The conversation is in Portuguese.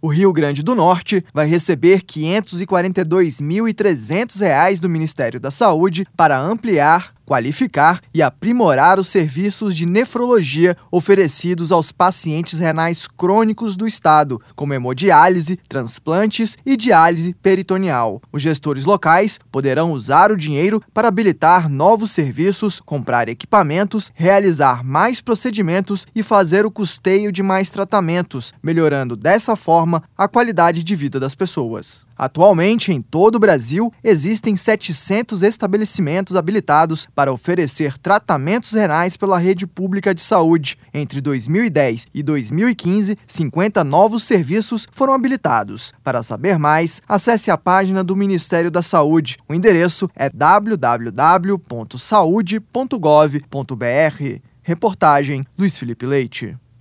O Rio Grande do Norte vai receber R$ 542.300 do Ministério da Saúde para ampliar, qualificar e aprimorar os serviços de nefrologia oferecidos aos pacientes renais crônicos do estado, como hemodiálise, transplantes e diálise peritoneal. Os gestores locais poderão usar o dinheiro para habilitar novos serviços, comprar equipamentos, realizar mais procedimentos e fazer o custeio de mais tratamentos, melhorando dessa forma a qualidade de vida das pessoas. Atualmente, em todo o Brasil, existem 700 estabelecimentos habilitados para oferecer tratamentos renais pela rede pública de saúde. Entre 2010 e 2015, 50 novos serviços foram habilitados. Para saber mais, acesse a página do Ministério da Saúde. O endereço é www.saude.gov.br. Reportagem Luiz Felipe Leite.